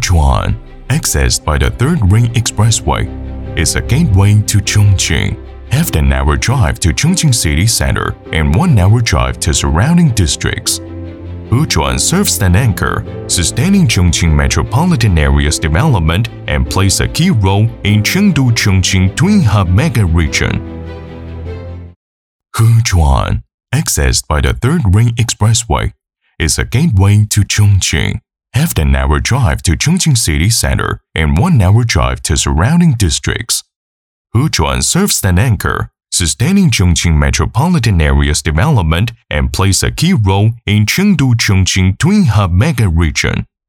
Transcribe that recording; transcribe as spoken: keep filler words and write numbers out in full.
Huchuan, accessed by the Third Ring Expressway, is a gateway to Chongqing. Half an hour drive to Chongqing city center and one hour drive to surrounding districts. Huchuan serves an anchor, sustaining Chongqing metropolitan area's development and plays a key role in Chengdu-Chongqing Twin Hub mega region. Huchuan, accessed by the Third Ring Expressway, is a gateway to Chongqing. Half an hour drive to Chongqing city center and one hour drive to surrounding districts. Huchuan serves an anchor, sustaining Chongqing metropolitan area's development and plays a key role in Chengdu-Chongqing Twin Hub mega region.